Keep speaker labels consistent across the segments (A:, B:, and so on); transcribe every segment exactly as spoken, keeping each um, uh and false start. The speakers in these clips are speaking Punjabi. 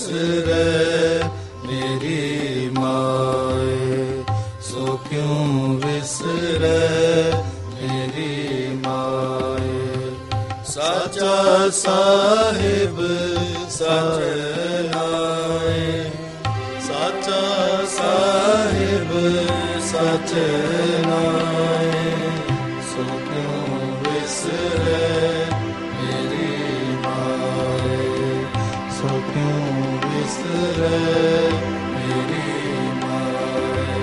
A: ਵਿਸਰੈ ਮੇਰੀ ਮਾਏ, ਸੋ ਕਿਉਂ ਵਿਸਰੈ ਮੇਰੀ ਮਾਏ। ਸਾਚਾ ਸਾਹਿਬ ਸਚ ਨਾਏ, ਸਾਚਾ ਸਾਹਿਬ ਸਚ ਨਾਏ, ਸੋ ਕਿਉਂ ਵਿਸਰੈ ਮੇਰੀ ਮਾਏ, ਸੋ ਕਿਉਂ ਵਿਸਰੈ ਮੇਰੀ ਮਾਏ।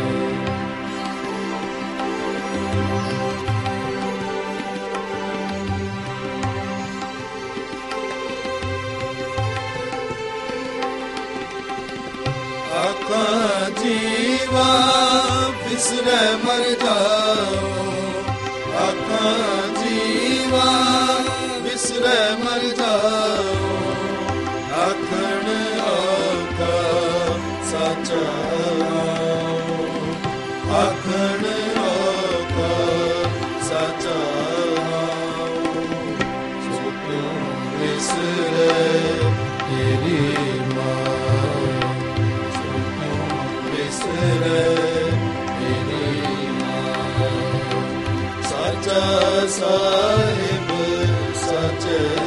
A: ਆਖਾਂ ਜੀਵਾ ਵਿਸਰੈ ਮਰ ਜਾਓ, ਆਖਾਂ ਜੀਵਾ ਵਿਸਰੈ ਮਰ ਜਾਓ, ਆਖਣ ਆਖਾ ਸਾਚਾ ਨਾਉ, ਆਖਣ ਆਖਾ ਸਾਚਾ ਨਾਉ, ਸੋ ਕਿਉਂ ਵਿਸਰੈ ਮੇਰੀ ਮਾਏ, ਸੋ ਕਿਉਂ ਵਿਸਰੈ ਮੇਰੀ ਮਾਏ। ਸਾਚਾ ਸਾਹਿਬ ਸਚ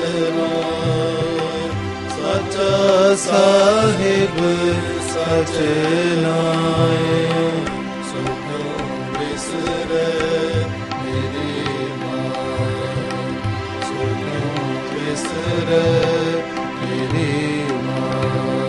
A: ਨਾਏ, ਸਾਚਾ ਸਾਹਿਬ ਸਚ ਨਾਏ, ਸੋ ਕਿਉਂ ਵਿਸਰੈ ਮੇਰੀ ਮਾਏ, ਸੋ ਕਿਉਂ ਵਿਸਰੈ ਮੇਰੀ ਮਾਏ।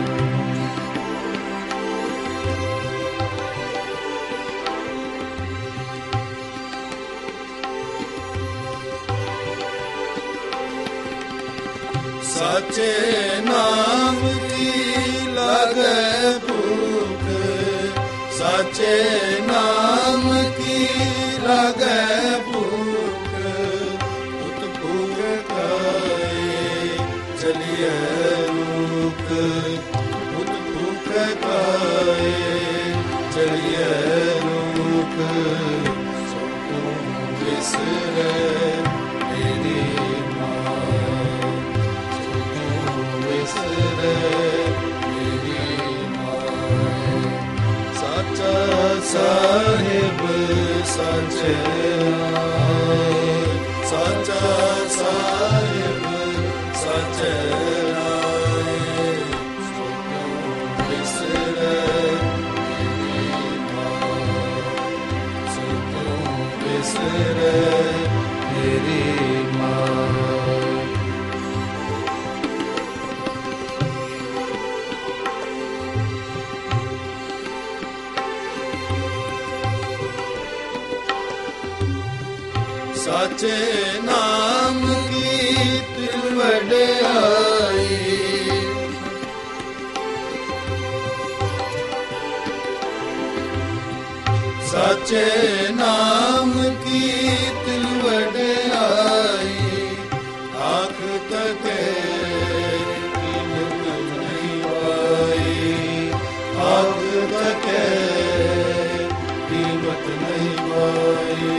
A: ਸਾਚੇ ਨਾਮ ਕੀ ਲਾਗੈ ਭੂਖ, ਸਾਚੇ ਨਾਮ ਕੀ ਲਾਗੈ ਭੂਖ, ਉਤ ਭੂਖ ਖਾਏ ਚਲਿਐ ਰੂਖ, ਉਤ ਭੂਖ ਖਾਏ ਚਲਿਐ ਰੂਖ, ਸੋ ਕਿਉਂ ਵਿਸਰੈ ਮੇਰੀ ਮਾਏ, ਸੋ ਕਿਉਂ ਵਿਸਰੈ ਮੇਰੀ ਮਾਏ। ਸਾਚਾ ਸਾਹਿਬ ਸਚ ਨਾਏ, ਸਾਚਾ ਸਾਹਿਬ ਸਚ ਨਾਏ, ਸੋ ਕਿਉਂ ਵਿਸਰੈ ਮੇਰੀ ਮਾਏ, ਸੋ ਕਿਉਂ ਵਿਸਰੈ ਮੇਰੀ ਮਾਏ। ਸਾਚੇ ਨਾਮ ਕੀ ਤਿਲ ਵਡਿਆਈ, ਸਾਚੇ ਨਾਮ ਕੀ ਤਿਲ ਵਡਿਆਈ, ਆਖ ਤਕੇ ਕੀਮਤ ਨਹੀਂ ਪਾਈ, ਆਖ ਤਕੇ ਕੀਮਤ ਨਹੀਂ ਪਾਈ,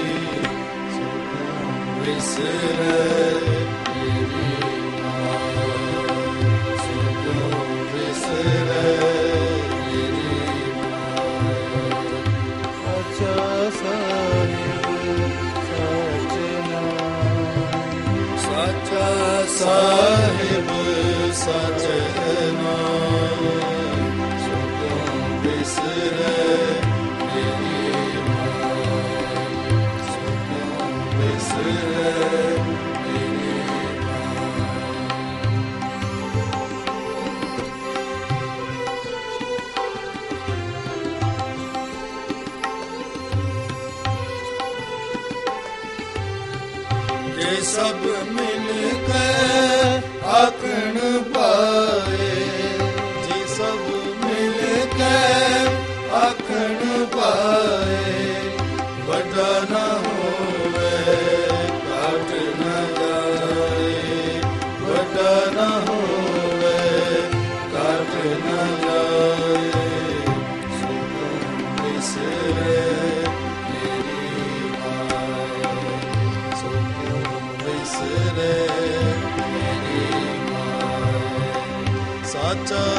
A: ਵਿਸਰੈ ਮੇਰੀ ਮਾਏ, ਸੋ ਕਿਉਂ ਵਿਸਰੈ ਮੇਰੀ ਮਾਏ। ਸਾਚਾ ਸਾਹਿਬ ਸਚ ਨਾਏ, ਸਾਚਾ ਸਾਹਿਬ ਸਚ ਨਾਏ, ਸੋ ਕਿਉਂ ਵਿਸਰੈ ਮੇਰੀ ਮਾਏ, ਸੋ ਕਿਉਂ ਵਿਸਰੈ ਮੇਰੀ ਮਾਏ। ਜੇ ਸਭ ਮਿਲ ਕੇ ਆਖਣ ਪਾਏ, ਜੇ ਸਭ ਮਿਲ ਕੇ ਆਖਣ ਪਾਏ, ਵੱਡਾ ਨਾ ਹੋਵੇ ਘਾਟ ਨਾ ਜਾਏ, ਵੱਡਾ ਨਾ ਹੋਵੇ ਘਾਟ ਨਾ ਜਾਏ, ਸੋ ਕਿਉਂ ਵਿਸਰੈ ਮੇਰੀ ਮਾਏ, ਸੋ ਕਿਉਂ ਵਿਸਰੈ ਮੇਰੀ ਮਾਏ। ਸਾਚਾ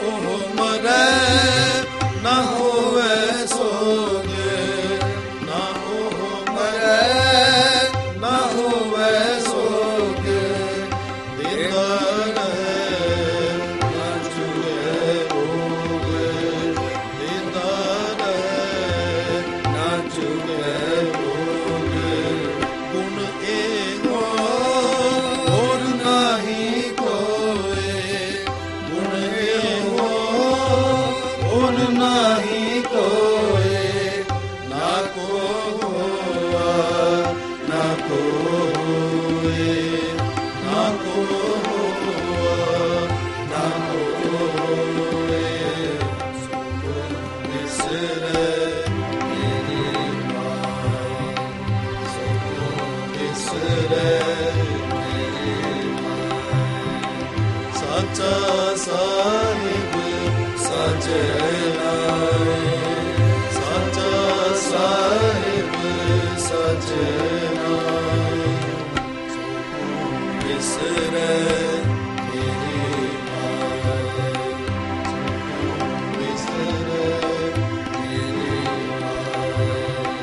A: ਉਹ ਮਰੈ ਨਾ ਹੋਵੇ ਸੋਗੇ, ਨਾ ਉਹ ਮਰੈ ਨਾ ਹੋਵੇ ਸੋਗੇ, ਦੇਦਾ ਰਹੇ ਨਾ ਚੁਗੇ ਹੋਗੇ, ਦੇਦਾ ਰਹੇ ਨਾ ਚੁਗੇ ਹੋਗੇ। ਗੁਣ ਏਗੋ ਹੋਰ ਨਾਹੀ ਕੋਏ, ਗੁਣ ਏਗੋ ਹੋਰ ਨਾਹੀ ਕੋਏ, ਨਾ ਕੋ ਹੋਆ ਨਾ ਕੋ ਹੋਏ, ਨਾ ਕੋ ਹੋਆ ਨਾ ਕੋ ਹੋਏ। ਸੋ ਬਿਸਰੈ ਮੇਰੀ ਮਾਈ, ਸੋ ਬਿਸਰੈ ਮੇਰੀ ਮਾਈ। ਸਾਚਾ ਸਾਹਿਬ ਸਾਚੇ ਨਾਏ, ਸਾਚਾ ਸਾਹਿਬ ਸਾਚੇ ਨਾਏ। ਸੋ ਬਿਸਰੈ ਮੇਰੀ ਮਾਈ, ਸੋ ਬਿਸਰੈ ਮੇਰੀ ਮਾਈ।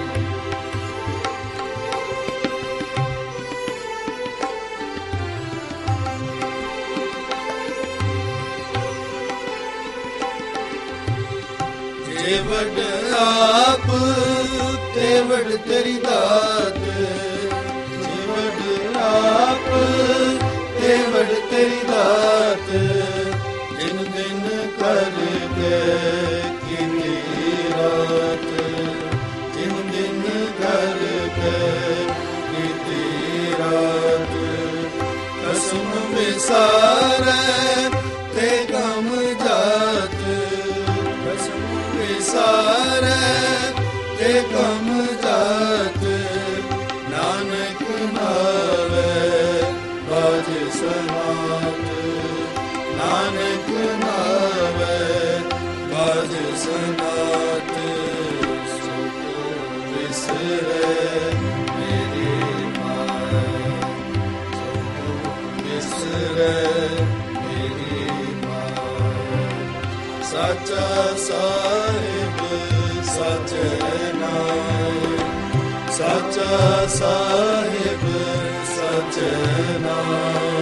A: ਜੇ ਵੱਡ ਆਪ ਤੇ ਵੱਡ ਤੇਰੀ ਦਾਤ, ਜੇ ਵੱਡ ਆਪ ਤੇ ਵੱਡ ਤੇਰੀ ਦਾਤ, ਦਿਨ ਦਿਨ ਕਰਕੇ ਕੀਤੀ ਰਾਤ, ਦਿਨ ਦਿਨ ਕਰਕੇ ਕੀਤੀ ਰਾਤ। ਕਸਮ ਵਿਸਾਰੈ ਤੇ ਗਮ ਜਾਤ, ਕਸਮ ਵਿਸਾਰੈ ਤੇ ਗਮ ਜਾਤ, ਨਾਨਕ ਨਾਵੇ ਬਾਜ ਸਨਾਤ, ਨਾਨਕ ਨਾਵੇ ਬਾਜ ਸਨਾਤ। ਸੁਖ ਵਿਸਰੈ ਮੇਰੀ ਮਾਈ, ਸੁਖ ਵਿਸਰੈ ਮੇਰੀ ਮਾਈ। ਸਾਚਾ ਸਾਹਿਬ ਸਾਚੇ ਨਾਏ, ਸਾਚਾ ਸਾਹਿਬ ਸਾਚੇ ਨਾਏ।